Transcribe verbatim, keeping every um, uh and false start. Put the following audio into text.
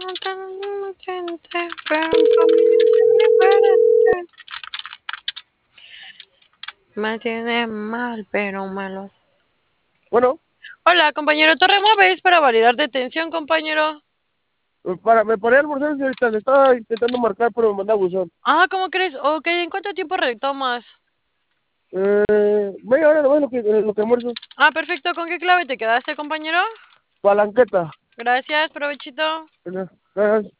Me tiene mal, pero malo. Bueno, Hola, compañero Torre Móviles para validar detención, compañero. para, me paré a almorzar, señorita, le estaba intentando marcar, pero me manda buzón. Ah, ¿cómo crees? Ok, ¿en cuánto tiempo retomas? Eh, media hora nomás lo que, eh, lo que almuerzo. Ah, perfecto. ¿Con qué clave te quedaste, compañero? Palanqueta. Gracias, provechito. Gracias.